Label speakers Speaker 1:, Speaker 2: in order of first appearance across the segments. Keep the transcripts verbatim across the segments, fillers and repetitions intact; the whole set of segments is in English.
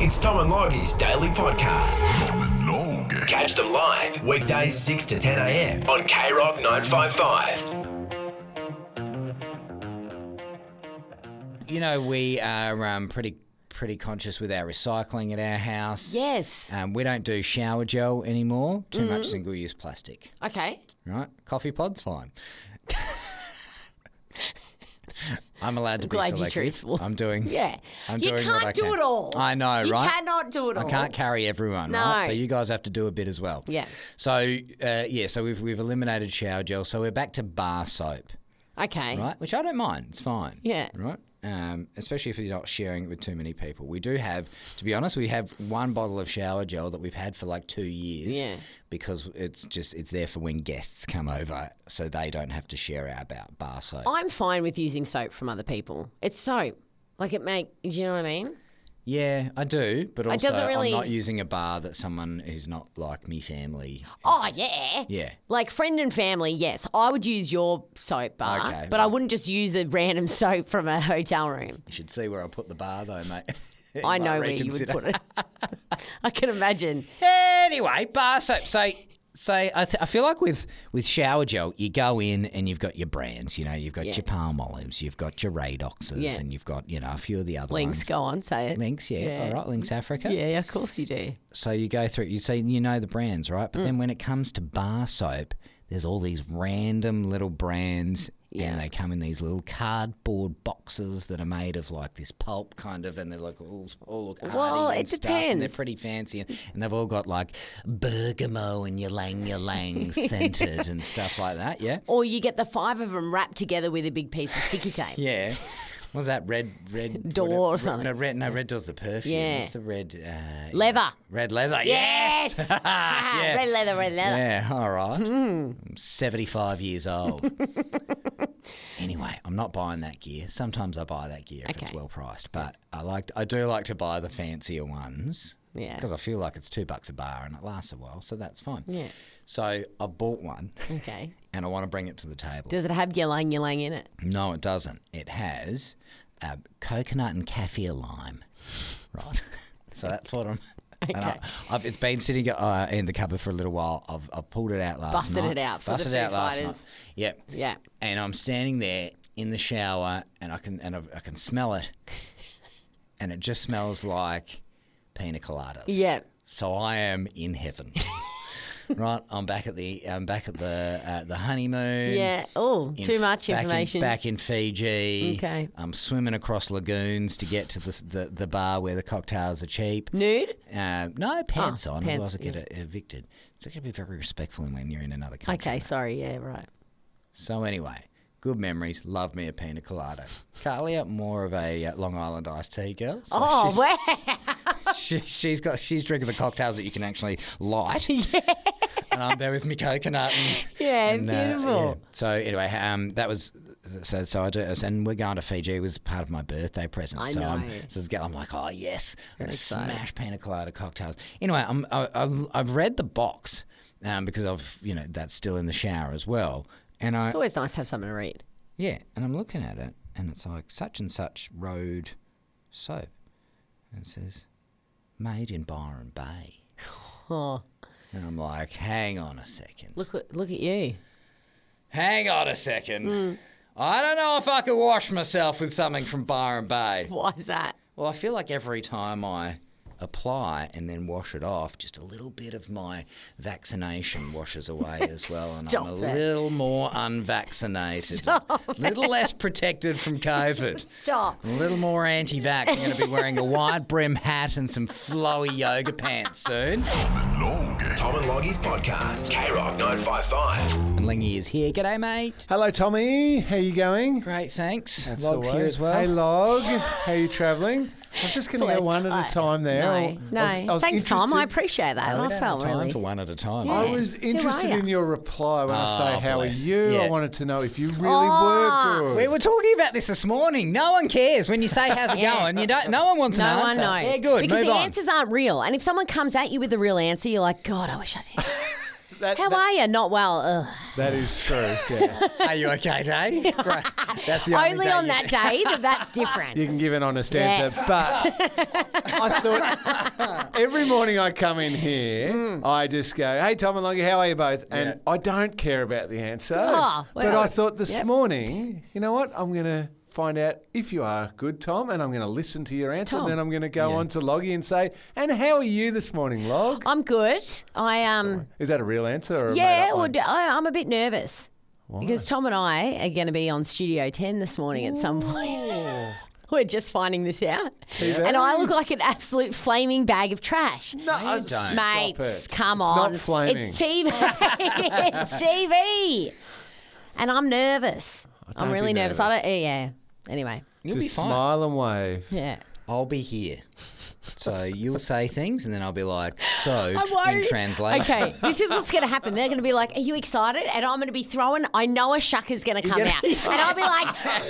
Speaker 1: It's Tom and Loggie's daily podcast.
Speaker 2: Tom and Log.
Speaker 1: Catch them live weekdays six to ten a.m. on K Rock nine five five.
Speaker 3: You know, we are um, pretty pretty conscious with our recycling at our house.
Speaker 4: Yes.
Speaker 3: Um, we don't do shower gel anymore. Too
Speaker 4: Mm-hmm.
Speaker 3: much single-use plastic.
Speaker 4: Okay.
Speaker 3: Right? Coffee pod's fine. I'm allowed to
Speaker 4: I'm
Speaker 3: be
Speaker 4: glad you're
Speaker 3: selective.
Speaker 4: truthful.
Speaker 3: I'm doing.
Speaker 4: Yeah.
Speaker 3: I'm
Speaker 4: you
Speaker 3: doing
Speaker 4: can't
Speaker 3: what I
Speaker 4: do
Speaker 3: can.
Speaker 4: it all.
Speaker 3: I know,
Speaker 4: you
Speaker 3: right?
Speaker 4: You cannot do it all.
Speaker 3: I can't carry everyone,
Speaker 4: No.
Speaker 3: right? So you guys have to do a bit as well.
Speaker 4: Yeah.
Speaker 3: So uh, yeah, so we've we've eliminated shower gel. So we're back to bar soap,
Speaker 4: Okay.
Speaker 3: right? Which I don't mind. It's fine.
Speaker 4: Yeah.
Speaker 3: Right. Um, especially if you're not sharing it with too many people. We do have, to be honest, we have one bottle of shower gel that we've had for like two years.
Speaker 4: Yeah.
Speaker 3: Because it's just it's there for when guests come over, so they don't have to share our bar, bar soap.
Speaker 4: I'm fine with using soap from other people. It's soap. Like it make, do you know what I mean?
Speaker 3: Yeah, I do, but also
Speaker 4: doesn't really-
Speaker 3: I'm not using a bar that someone who's not like me family.
Speaker 4: Oh, yeah.
Speaker 3: Yeah.
Speaker 4: Like friend and family, yes. I would use your soap bar,
Speaker 3: Okay,
Speaker 4: but I
Speaker 3: right.
Speaker 4: wouldn't just use a random soap from a hotel room.
Speaker 3: You should see where I put the bar though, mate. You
Speaker 4: I
Speaker 3: might
Speaker 4: know where you would
Speaker 3: reconsider.
Speaker 4: put it. I can imagine.
Speaker 3: Anyway, bar soap. So, so I, th- I feel like with, with shower gel, you go in and you've got your brands. You know, you've got
Speaker 4: Yeah.
Speaker 3: your Palm Olives, you've got your Radoxes,
Speaker 4: Yeah.
Speaker 3: and you've got you know a few of the other
Speaker 4: Links,
Speaker 3: ones.
Speaker 4: go on, say it.
Speaker 3: Links, yeah,
Speaker 4: Yeah.
Speaker 3: all right, Links Africa.
Speaker 4: Yeah, of course you do.
Speaker 3: So you go through, you say you know the brands, right?
Speaker 4: Mm.
Speaker 3: But then when it comes to bar soap, there's all these random little brands,
Speaker 4: Yeah.
Speaker 3: and they come in these little cardboard boxes that are made of like this pulp kind of, and they're like all, all look arty
Speaker 4: Well,
Speaker 3: and
Speaker 4: it
Speaker 3: stuff, and they're
Speaker 4: depends.
Speaker 3: pretty fancy, and, and they've all got like bergamot and ylang ylang scented and stuff like that. Yeah,
Speaker 4: Or you get the five of them wrapped together with a big piece of sticky tape.
Speaker 3: yeah. What's that? Red, red
Speaker 4: Door
Speaker 3: what-
Speaker 4: or
Speaker 3: red-
Speaker 4: something.
Speaker 3: No, red. No, red door's the perfume.
Speaker 4: Yeah.
Speaker 3: What's the red? Uh,
Speaker 4: Leather.
Speaker 3: Red leather.
Speaker 4: Yes!
Speaker 3: Yes.
Speaker 4: Ah,
Speaker 3: Yeah.
Speaker 4: Red leather, red leather.
Speaker 3: Yeah, all right. I'm seventy-five years old. Anyway, I'm not buying that gear. Sometimes I buy that gear if it's
Speaker 4: Okay.
Speaker 3: well priced, but I like I do like to buy the fancier ones.
Speaker 4: Yeah.
Speaker 3: Because I feel like it's two bucks a bar and it lasts a while, so that's fine.
Speaker 4: Yeah.
Speaker 3: So I bought one
Speaker 4: Okay.
Speaker 3: and I want to bring it to the table.
Speaker 4: Does it have ylang ylang in it?
Speaker 3: No, it doesn't. It has uh, coconut and kaffir lime, right? So that's what I'm. And I,
Speaker 4: Okay.
Speaker 3: I've, it's been sitting uh, in the cupboard for a little while. I've, I've pulled it out last
Speaker 4: Busted
Speaker 3: night.
Speaker 4: it out for the
Speaker 3: Busted it out
Speaker 4: Foo
Speaker 3: last
Speaker 4: Fighters.
Speaker 3: night. Yep.
Speaker 4: Yeah.
Speaker 3: And I'm standing there in the shower, and I can and I, I can smell it, and it just smells like pina coladas.
Speaker 4: Yeah.
Speaker 3: So I am in heaven. Right, I'm back at the I'm back at the uh, the honeymoon.
Speaker 4: Yeah. Oh,
Speaker 3: In-
Speaker 4: too much
Speaker 3: back in-
Speaker 4: information.
Speaker 3: Back in Fiji.
Speaker 4: Okay.
Speaker 3: I'm swimming across lagoons to get to the the, the bar where the cocktails are cheap.
Speaker 4: Nude?
Speaker 3: Uh, no, pants
Speaker 4: Oh,
Speaker 3: on,
Speaker 4: pants,
Speaker 3: otherwise I get uh, evicted. It's got to be very respectful when you're in another country.
Speaker 4: Okay, sorry. Yeah, right.
Speaker 3: So anyway, good memories. Love me a pina colada. Carly, more of a uh, Long Island iced tea girl. So
Speaker 4: Oh,
Speaker 3: she's,
Speaker 4: wow.
Speaker 3: she, she's got she's drinking the cocktails that you can actually light. Yeah. And I'm there with me coconut. And,
Speaker 4: Yeah,
Speaker 3: and, uh,
Speaker 4: beautiful.
Speaker 3: yeah. So anyway, um, that was so. So I do, and we're going to Fiji. It was part of my birthday present.
Speaker 4: I
Speaker 3: so
Speaker 4: know.
Speaker 3: I'm, so it's- I'm like, oh yes, I'm
Speaker 4: Very
Speaker 3: gonna
Speaker 4: excited.
Speaker 3: smash pina colada cocktails. Anyway, I'm, I, I've I've read the box, um, because I've you know that's still in the shower as well, and I
Speaker 4: It's always nice to have something to read.
Speaker 3: yeah, and I'm looking at it, and it's like such and such road soap, and it says made in Byron Bay.
Speaker 4: Oh,
Speaker 3: And I'm like, hang on a second.
Speaker 4: look at look at you.
Speaker 3: Hang on a second. I don't know if I could wash myself with something from Byron Bay.
Speaker 4: Why is that?
Speaker 3: Well, I feel like every time I apply and then wash it off, just a little bit of my vaccination washes away as well, and
Speaker 4: Stop
Speaker 3: I'm a
Speaker 4: it.
Speaker 3: little more unvaccinated,
Speaker 4: Stop
Speaker 3: a little less protected from COVID.
Speaker 4: Stop.
Speaker 3: A little more anti-vax. I'm going to be wearing a wide brim hat and some flowy yoga pants soon.
Speaker 2: Tom and Log.
Speaker 1: Tom and Loggie's podcast. K Rock nine five five.
Speaker 3: And Lingy is here. G'day, mate.
Speaker 5: Hello, Tommy. How you going?
Speaker 3: Great, thanks.
Speaker 5: That's
Speaker 3: Log's
Speaker 5: the way.
Speaker 3: here as well.
Speaker 5: Hey, Log. How you travelling? I was just going to go
Speaker 4: Please.
Speaker 5: one at
Speaker 4: I-
Speaker 5: a time there.
Speaker 4: No,
Speaker 5: I was-
Speaker 4: no.
Speaker 5: I was
Speaker 4: Thanks, Tom. I
Speaker 5: interested-
Speaker 4: appreciate that.
Speaker 3: No, we
Speaker 4: I
Speaker 3: don't
Speaker 4: felt
Speaker 3: have time
Speaker 4: really.
Speaker 3: for one at a time.
Speaker 5: I
Speaker 4: Yeah.
Speaker 5: was
Speaker 4: Who are
Speaker 5: interested
Speaker 4: ya?
Speaker 5: in your reply when I
Speaker 3: Oh,
Speaker 5: say, how
Speaker 3: bless.
Speaker 5: are you?
Speaker 3: Yeah.
Speaker 5: I wanted to know if you really
Speaker 4: Oh.
Speaker 5: were good.
Speaker 3: We were talking about this this morning. No one cares when you say how's it
Speaker 4: Yeah.
Speaker 3: going. You don't. No one wants
Speaker 4: No
Speaker 3: an
Speaker 4: one
Speaker 3: answer.
Speaker 4: knows.
Speaker 3: Yeah, good.
Speaker 4: Because
Speaker 3: Move
Speaker 4: the
Speaker 3: on.
Speaker 4: answers aren't real. And if someone comes at you with the real answer, you're like, God, I wish I did.
Speaker 5: that,
Speaker 4: How
Speaker 5: that,
Speaker 4: are you? Not well. Ugh.
Speaker 5: that is true. Yeah.
Speaker 3: Are you okay, Dave? Great. That's the only,
Speaker 4: Only
Speaker 3: day
Speaker 4: on
Speaker 3: you-
Speaker 4: that day that that's different.
Speaker 5: You can give an honest
Speaker 4: Yes.
Speaker 5: answer, but I thought every morning I come in here,
Speaker 4: Mm.
Speaker 5: I just go, "Hey, Tom and Loggy, how are you both?" And
Speaker 3: Yeah.
Speaker 5: I don't care about the answer.
Speaker 4: Oh,
Speaker 5: but
Speaker 4: well,
Speaker 5: I thought this
Speaker 4: yep.
Speaker 5: morning, you know what? I'm going to find out if you are good, Tom, and I'm going to listen to your answer,
Speaker 4: Tom.
Speaker 5: and then I'm going to go
Speaker 3: Yeah.
Speaker 5: on to Loggy and say, "And how are you this morning, Log?"
Speaker 4: I'm good. I um.
Speaker 5: Is that a real answer or a
Speaker 4: Yeah,
Speaker 5: made-up
Speaker 4: well,
Speaker 5: one?
Speaker 4: d- I, am a bit nervous
Speaker 5: Why?
Speaker 4: because Tom and I are going to be on Studio ten this morning at some point. We're just finding this out,
Speaker 5: T V?
Speaker 4: and I look like an absolute flaming bag of trash.
Speaker 5: No, I-
Speaker 3: don't.
Speaker 5: stop
Speaker 4: Mates,
Speaker 5: it.
Speaker 4: come
Speaker 5: It's
Speaker 4: on.
Speaker 5: not flaming.
Speaker 4: It's T V. It's T V. And I'm nervous.
Speaker 5: don't
Speaker 4: I'm really
Speaker 5: be
Speaker 4: nervous. I
Speaker 5: nervous.
Speaker 4: don't, yeah. Anyway,
Speaker 3: You'll
Speaker 5: Just
Speaker 3: be fine.
Speaker 5: smile and wave.
Speaker 4: yeah.
Speaker 3: I'll be here. So you'll say things, and then I'll be like, so
Speaker 4: I'm
Speaker 3: tr-
Speaker 4: worried.
Speaker 3: in translation.
Speaker 4: Okay, this is what's going to happen. They're going to be like, "Are you excited?" And I'm going to be throwing. I know a shucker's going to come
Speaker 3: gonna-
Speaker 4: out, and I'll be like,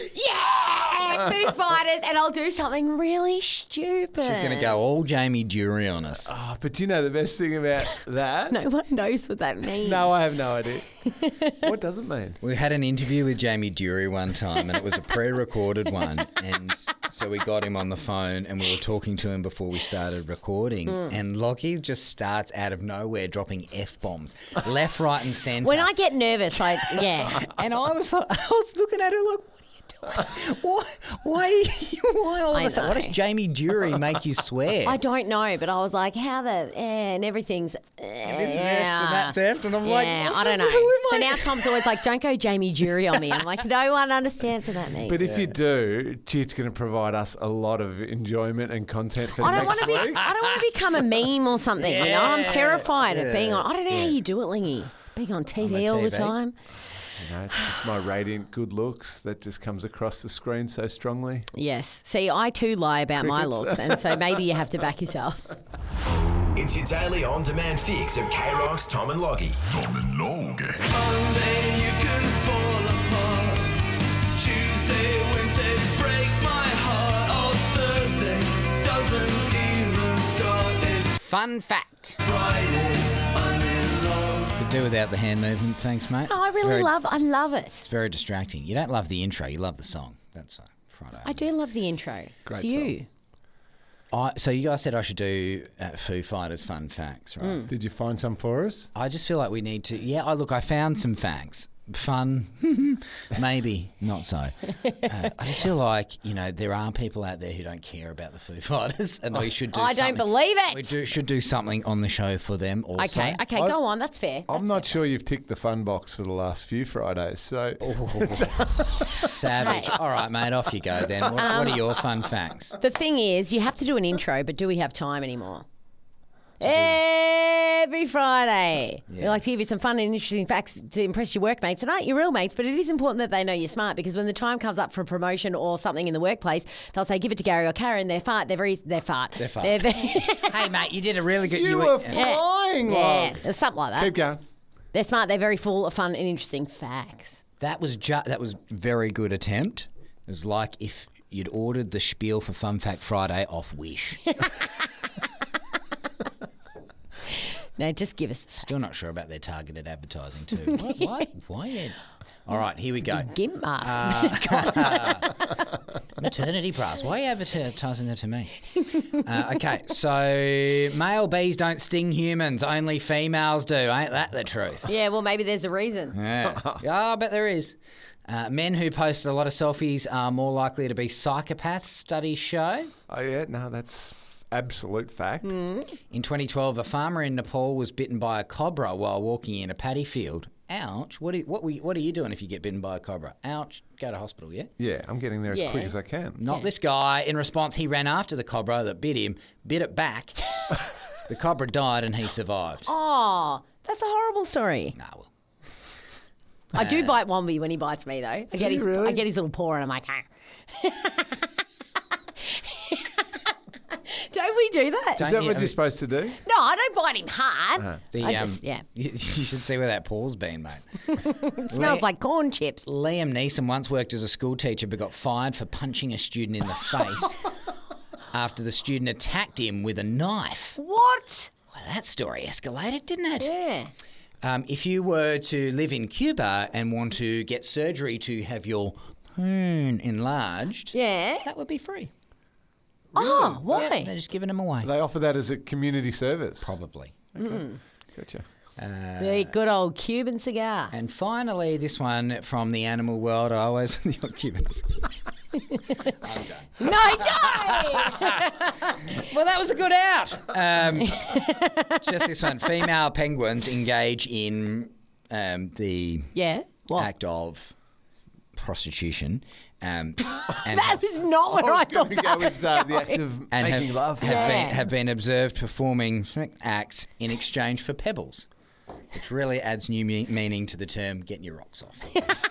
Speaker 4: "Yeah, Foo Fighters," and I'll do something really stupid.
Speaker 3: She's going to go all Jamie Dury on us.
Speaker 5: Oh, but you know the best thing about that?
Speaker 4: No one knows what that means.
Speaker 5: No, I have no idea. What does it mean?
Speaker 3: We had an interview with Jamie Dury one time, and it was a pre-recorded one, and so we got him on the phone, and we were talking to him before we started recording,
Speaker 4: Mm.
Speaker 3: and Lockie just starts out of nowhere dropping F-bombs, left, right and centre.
Speaker 4: When I get nervous, I yeah.
Speaker 3: And I was like, I was looking at her like, what are you doing? Why, why, why all of
Speaker 4: I
Speaker 3: a sudden? What does
Speaker 4: know.
Speaker 3: Jamie Dury make you swear?
Speaker 4: I don't know, but I was like, "How the?" Eh, and everything's. Eh,
Speaker 3: This is
Speaker 4: yeah.
Speaker 3: F and that's F, and I'm like,
Speaker 4: Yeah,
Speaker 3: what
Speaker 4: I don't
Speaker 3: the
Speaker 4: know.
Speaker 3: hell am
Speaker 4: So
Speaker 3: I-
Speaker 4: now Tom's always like, "Don't go Jamie Jury on me." I'm like, no one understands what that means.
Speaker 5: But if you do, gee, it's going to provide us a lot of enjoyment and content for
Speaker 4: I don't want
Speaker 5: next
Speaker 4: to be.
Speaker 5: week.
Speaker 4: I don't want to become a meme or something. You know, I'm
Speaker 3: Yeah,
Speaker 4: terrified of
Speaker 3: yeah,
Speaker 4: being on. I don't know how
Speaker 3: yeah.
Speaker 4: you do it, Lingy. Being on T V
Speaker 3: On
Speaker 4: all the
Speaker 3: T V.
Speaker 4: time.
Speaker 5: You know, it's just my radiant good looks that just comes across the screen so strongly.
Speaker 4: Yes. See, I too lie about my
Speaker 5: Crickets.
Speaker 4: looks, and so maybe you have to back yourself.
Speaker 1: It's your daily on-demand fix of K-Rock's Tom and Loggy.
Speaker 2: Tom and Loggy.
Speaker 6: Monday you can fall apart. Tuesday, Wednesday break my heart. Oh, Thursday doesn't even start. It's
Speaker 3: Fun fact.
Speaker 6: Friday, I'm in love.
Speaker 3: Could do without the hand movements, thanks, mate.
Speaker 4: Oh, I
Speaker 3: It's
Speaker 4: really
Speaker 3: very-
Speaker 4: love. I love it.
Speaker 3: It's very distracting. You don't love the intro, you love the song. That's uh, Friday.
Speaker 4: I do love the intro.
Speaker 5: Great
Speaker 4: it's you.
Speaker 3: I, so you guys said I should do uh, Foo Fighters fun facts, right?
Speaker 4: Mm.
Speaker 5: Did you find some for us?
Speaker 3: I just feel like we need to. Yeah, I look, I found some facts. Fun, maybe not so. Uh, I just feel like you know there are people out there who don't care about the Foo Fighters, and we should do.
Speaker 4: I don't
Speaker 3: something-
Speaker 4: believe it.
Speaker 3: We do, should do something on the show for them. Also.
Speaker 4: Okay. Okay.
Speaker 5: I-
Speaker 4: Go on. That's fair.
Speaker 5: I'm not sure you've ticked the fun box for the last few Fridays. So
Speaker 3: Savage.
Speaker 4: Hey.
Speaker 3: All right, mate. Off you go then. What, what
Speaker 4: Um,
Speaker 3: are your fun facts?
Speaker 4: The thing is, you have to do an intro, but do we have time anymore? Every Friday. We
Speaker 3: Yeah.
Speaker 4: like to give you some fun and interesting facts to impress your workmates. And aren't your real mates, but it is important that they know you're smart because when the time comes up for a promotion or something in the workplace, they'll say, give it to Gary or Karen. They're fart. They're very, they're fart.
Speaker 3: They're fart.
Speaker 4: They're very,
Speaker 3: Hey, mate, you did a really good.
Speaker 5: you
Speaker 3: were-
Speaker 5: were flying,
Speaker 4: yeah,
Speaker 5: Log.
Speaker 4: something like that.
Speaker 5: Keep going.
Speaker 4: They're smart. They're very full of fun and interesting facts.
Speaker 3: That was ju- that was very good attempt. It was like if you'd ordered the spiel for Fun Fact Friday off Wish.
Speaker 4: No, just give us
Speaker 3: Still not sure about their targeted advertising too. Why? Why? Why yet? All right, here we go.
Speaker 4: gimp mask.
Speaker 3: Maternity price. Why are you advertising that to me? Uh, okay, so male bees don't sting humans, only females do. Ain't that the truth?
Speaker 4: Yeah, well, maybe there's a reason.
Speaker 3: Yeah, yeah I bet there is. Uh, men who post a lot of selfies are more likely to be psychopaths, studies show.
Speaker 5: Oh yeah, no, that's absolute fact.
Speaker 3: In twenty twelve, a farmer in Nepal was bitten by a cobra while walking in a paddy field. Ouch. What are, what, were you, what are you doing if you get bitten by a cobra? Ouch. Go to hospital, yeah?
Speaker 5: Yeah, I'm getting there as
Speaker 4: Yeah.
Speaker 5: quick as I can.
Speaker 3: Not this guy. In response, he ran after the cobra that bit him, bit it back. The cobra died and he survived.
Speaker 4: Oh, that's a horrible story.
Speaker 3: Nah, well.
Speaker 4: I do bite Wombi when he bites me, though. I get
Speaker 5: you
Speaker 4: his,
Speaker 5: really?
Speaker 4: I get his little paw, and I'm like, ah. Don't we do that?
Speaker 3: Don't
Speaker 5: Is that
Speaker 3: you-
Speaker 5: what
Speaker 3: I
Speaker 5: you're
Speaker 3: mean-
Speaker 5: supposed to do?
Speaker 4: No, I don't bite him hard.
Speaker 3: The,
Speaker 4: I
Speaker 3: um,
Speaker 4: just, yeah.
Speaker 3: You, you should see where that paw's been, mate.
Speaker 4: It smells like corn chips.
Speaker 3: Liam Neeson once worked as a school teacher but got fired for punching a student in the face after the student attacked him with a knife.
Speaker 4: What?
Speaker 3: Well, that story escalated, didn't it?
Speaker 4: Yeah.
Speaker 3: Um, if you were to live in Cuba and want to get surgery to have your poon enlarged,
Speaker 4: Yeah.
Speaker 3: that would be free.
Speaker 4: Oh, why?
Speaker 3: Yeah, they're just giving them away.
Speaker 5: They offer that as a community service.
Speaker 3: Probably.
Speaker 5: Gotcha.
Speaker 4: The good old Cuban cigar.
Speaker 3: And finally, this one from the animal world. I always the old Cubans.
Speaker 4: No, no!
Speaker 3: Well, that was a good out. Um, just this one. Female penguins engage in um, the
Speaker 4: Yeah. What?
Speaker 3: act of prostitution. Um, and
Speaker 4: That was not what I,
Speaker 5: I was
Speaker 4: thought
Speaker 5: going to
Speaker 4: that
Speaker 5: go
Speaker 4: was
Speaker 5: with uh, the
Speaker 4: going.
Speaker 5: act of
Speaker 3: and
Speaker 5: making
Speaker 3: have,
Speaker 5: love.
Speaker 3: have,
Speaker 4: Yeah.
Speaker 3: been, have been observed performing acts in exchange for pebbles, which really adds new me- meaning to the term getting your rocks off.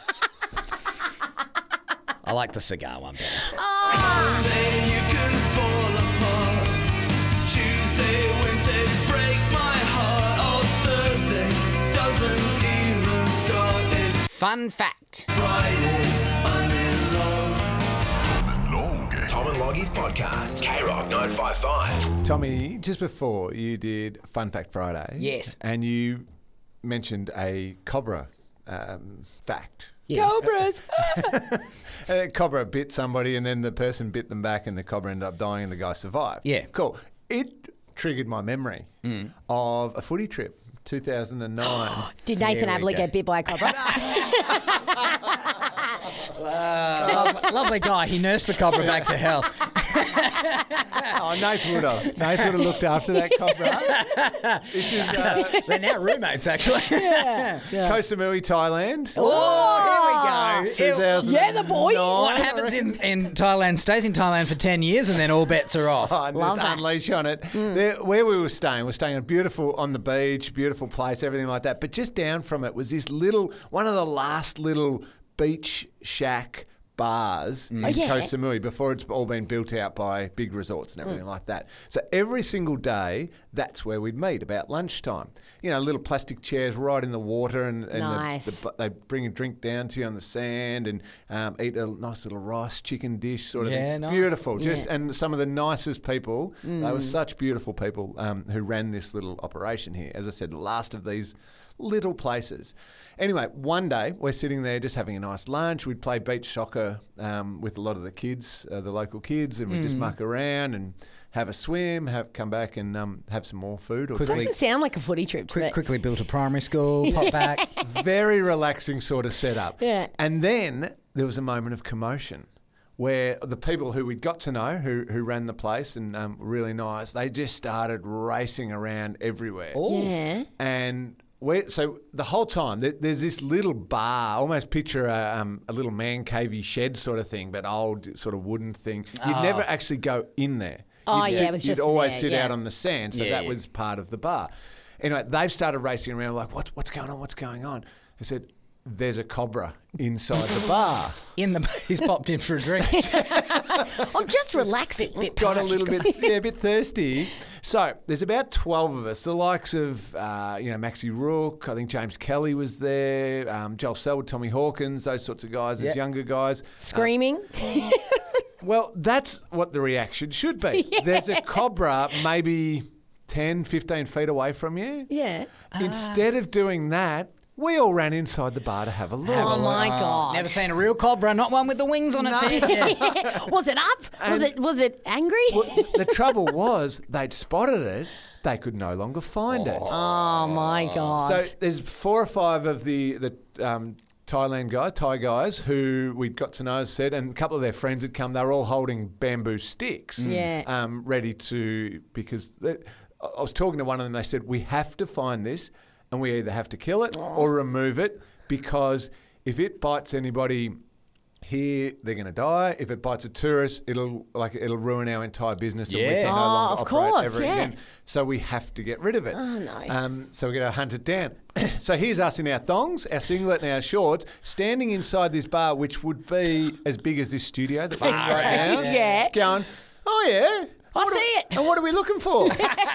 Speaker 3: I like the cigar one better.
Speaker 6: Monday you can fall apart. Tuesday, Wednesday, break my heart. Oh, Thursday doesn't even start. It's
Speaker 3: Fun fact.
Speaker 6: Friday, I'm in love.
Speaker 2: Tom and Logie.
Speaker 1: Tom and Loggie's podcast. K Rock nine five five.
Speaker 5: Tommy, just before you did Fun Fact Friday.
Speaker 3: Yes.
Speaker 5: And you mentioned a cobra um, fact.
Speaker 3: Yeah.
Speaker 4: Cobras.
Speaker 5: A cobra bit somebody and then the person bit them back and the cobra ended up dying and the guy survived.
Speaker 3: Yeah.
Speaker 5: Cool. It triggered my memory of a footy trip, two thousand nine.
Speaker 4: Did Nathan
Speaker 3: Here we
Speaker 4: Abley
Speaker 3: go.
Speaker 4: get bit by a cobra?
Speaker 3: Uh, lovely, lovely guy. He nursed the cobra back to hell.
Speaker 5: Oh, Nath would have. Nath would have looked after that cobra. This is uh,
Speaker 3: They're now roommates, actually.
Speaker 5: Koh Samui, Thailand.
Speaker 3: Oh, here we go.
Speaker 5: two thousand nine.
Speaker 4: Yeah, the boys.
Speaker 3: What happens in, in Thailand stays in Thailand for ten years and then all bets are off.
Speaker 5: Oh, and
Speaker 4: Love
Speaker 5: just
Speaker 4: that.
Speaker 5: unleash on it. There, where we were staying, we were staying on beautiful on the beach, beautiful place, everything like that. But just down from it was this little, one of the last little beach shack bars in
Speaker 4: yeah.
Speaker 5: Koh Samui before it's all been built out by big resorts and everything like that. So every single day, that's where we'd meet about lunchtime. You know, little plastic chairs right in the water, and, and
Speaker 4: Nice.
Speaker 5: the, the, they bring a drink down to you on the sand and um, eat a nice little rice chicken dish sort of
Speaker 3: Yeah,
Speaker 5: thing.
Speaker 3: nice.
Speaker 5: Beautiful. Just
Speaker 4: Yeah.
Speaker 5: and some of the nicest people. They were such beautiful people um, who ran this little operation here. As I said, the last of these little places. Anyway, one day we're sitting there just having a nice lunch. We'd play beach soccer um, with a lot of the kids, uh, the local kids, and we'd just muck around and have a swim, have come back and um, have some more food or
Speaker 3: Quickly-
Speaker 5: drink.
Speaker 4: Doesn't sound like a footy trip to
Speaker 3: Quick,
Speaker 4: me.
Speaker 3: quickly built a primary school, pop back.
Speaker 5: Very relaxing sort of setup.
Speaker 4: Yeah.
Speaker 5: And then there was a moment of commotion where the people who we'd got to know, who who ran the place and um, were really nice, they just started racing around everywhere.
Speaker 4: Yeah.
Speaker 5: And we so the whole time there, there's this little bar, almost picture a, um, a little man cavey shed sort of thing, but old sort of wooden thing. You'd never actually go in there.
Speaker 4: Oh,
Speaker 5: You'd
Speaker 4: yeah,
Speaker 5: sit-
Speaker 4: it was
Speaker 5: you'd
Speaker 4: just
Speaker 5: always
Speaker 4: there,
Speaker 5: sit
Speaker 4: yeah.
Speaker 5: out on the sand, so
Speaker 3: Yeah,
Speaker 5: that
Speaker 3: yeah.
Speaker 5: was part of the bar. Anyway, they've started racing around like, what, what's going on, what's going on? I said, there's a cobra inside the bar.
Speaker 3: In the he's popped in for a drink.
Speaker 4: I'm just relaxing.
Speaker 5: Got a little bit, yeah, a bit thirsty. So there's about twelve of us, the likes of, uh, you know, Maxie Rook, I think James Kelly was there, um, Joel Selwood, Tommy Hawkins, those sorts of guys,
Speaker 3: Yep.
Speaker 5: as younger guys.
Speaker 4: Screaming.
Speaker 5: Well, that's what the reaction should be. There's a cobra maybe ten, fifteen feet away from you.
Speaker 4: Yeah.
Speaker 5: Instead of doing that, we all ran inside the bar to have a look.
Speaker 4: Oh, my God.
Speaker 3: Never seen a real cobra, not one with the wings on its
Speaker 5: No.
Speaker 3: head. Yeah.
Speaker 4: Was it up? Was
Speaker 5: And-
Speaker 4: it was it angry?
Speaker 5: Well, the trouble was they'd spotted it, they could no longer find it.
Speaker 4: Oh my God.
Speaker 5: So there's four or five of the the um, Thailand guys, Thai guys, who we got to know, as said, and a couple of their friends had come. They were all holding bamboo sticks,
Speaker 4: Yeah.
Speaker 5: um, ready to because they, I was talking to one of them. They said we have to find this, and we either have to kill it or remove it because if it bites anybody here, they're going to die. If it bites a tourist, it'll like it'll ruin our entire business, and we
Speaker 3: Yeah.
Speaker 5: can no
Speaker 4: Oh,
Speaker 5: longer
Speaker 4: of
Speaker 5: operate
Speaker 4: course,
Speaker 5: ever
Speaker 4: yeah.
Speaker 5: again. So we have to get rid of it.
Speaker 4: Oh, no.
Speaker 5: Um, so we're going to hunt it down. So here's us in our thongs, our singlet and our shorts, standing inside this bar, which would be as big as this studio that we're in right now.
Speaker 4: Yeah.
Speaker 5: Going, oh yeah.
Speaker 4: I
Speaker 5: What
Speaker 4: see
Speaker 5: are-
Speaker 4: it.
Speaker 5: And what are we looking for?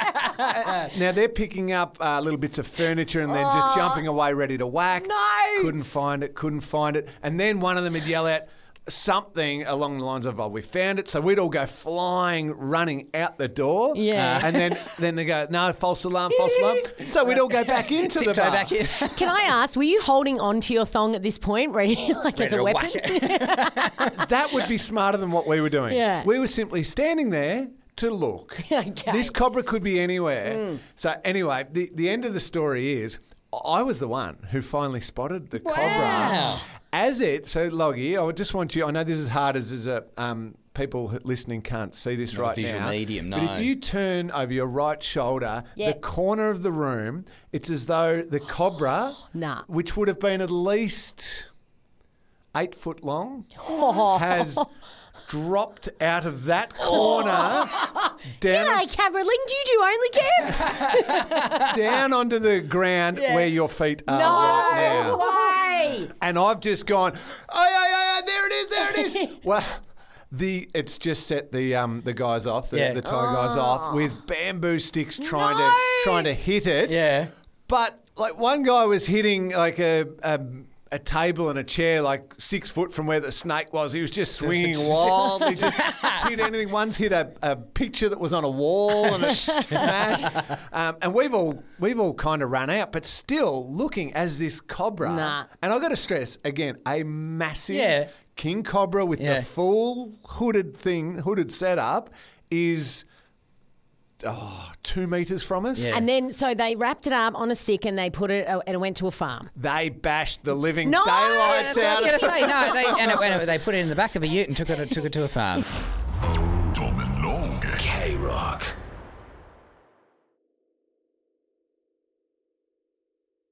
Speaker 5: Uh, now they're picking up uh, little bits of furniture and then just jumping away ready to whack.
Speaker 4: No.
Speaker 5: Couldn't find it, couldn't find it. And then one of them would yell out, something along the lines of, oh, we found it. So we'd all go flying, running out the door.
Speaker 4: Yeah.
Speaker 5: And then, then they go, no, false alarm, false alarm. So we'd all go back into the
Speaker 3: Tiptoe
Speaker 5: bar.
Speaker 3: back in.
Speaker 4: Can I ask, were you holding on to your thong at this point, ready like as
Speaker 3: Ready
Speaker 4: a
Speaker 3: to
Speaker 4: weapon?
Speaker 3: whack
Speaker 5: That would be smarter than what we were doing.
Speaker 4: Yeah.
Speaker 5: We were simply standing there to look.
Speaker 4: Okay.
Speaker 5: This cobra could be anywhere. So anyway, the, the end of the story is I was the one who finally spotted the cobra. As it, so Loggy, I just want you, I know this is hard as, as a, um, people listening can't see this
Speaker 3: Not a
Speaker 5: right
Speaker 3: visual
Speaker 5: now.
Speaker 3: medium,
Speaker 5: But
Speaker 3: no.
Speaker 5: if you turn over your right shoulder,
Speaker 4: Yeah.
Speaker 5: the corner of the room, it's as though the cobra,
Speaker 4: Nah.
Speaker 5: which would have been at least eight foot long,
Speaker 4: Oh.
Speaker 5: has dropped out of that corner down,
Speaker 4: G'day, Caroline. Do you do only camp?
Speaker 5: down onto the ground where your feet are
Speaker 4: No
Speaker 5: right now.
Speaker 4: way.
Speaker 5: And I've just gone, oh, yeah, yeah, yeah, there it is, there it is. Well, the it's just set the um the guys off, the,
Speaker 3: Yeah.
Speaker 5: the Thai guys off with bamboo sticks trying
Speaker 4: No.
Speaker 5: to trying to hit it.
Speaker 3: Yeah.
Speaker 5: But like one guy was hitting like a, a a table and a chair like six foot from where the snake was. He was just swinging wildly, just hit anything. One's hit a, a picture that was on a wall and a smash. Um, and we've all we've all kind of run out, but still looking as this cobra.
Speaker 4: Nah.
Speaker 5: And I've got to stress again, a massive
Speaker 3: Yeah.
Speaker 5: king cobra with
Speaker 3: Yeah.
Speaker 5: the full hooded thing, hooded setup is. Oh, two metres from us.
Speaker 3: Yeah.
Speaker 4: And then, so they wrapped it up on a stick and they put it, uh, and it went to a farm.
Speaker 5: They bashed the living
Speaker 4: No!
Speaker 5: daylights
Speaker 3: That's what I
Speaker 5: out
Speaker 3: was
Speaker 5: of
Speaker 3: going to say. No, they, and it, and it, they put it in the back of a ute and took it took it to a farm.
Speaker 2: Tom and Logan.
Speaker 1: K Rock.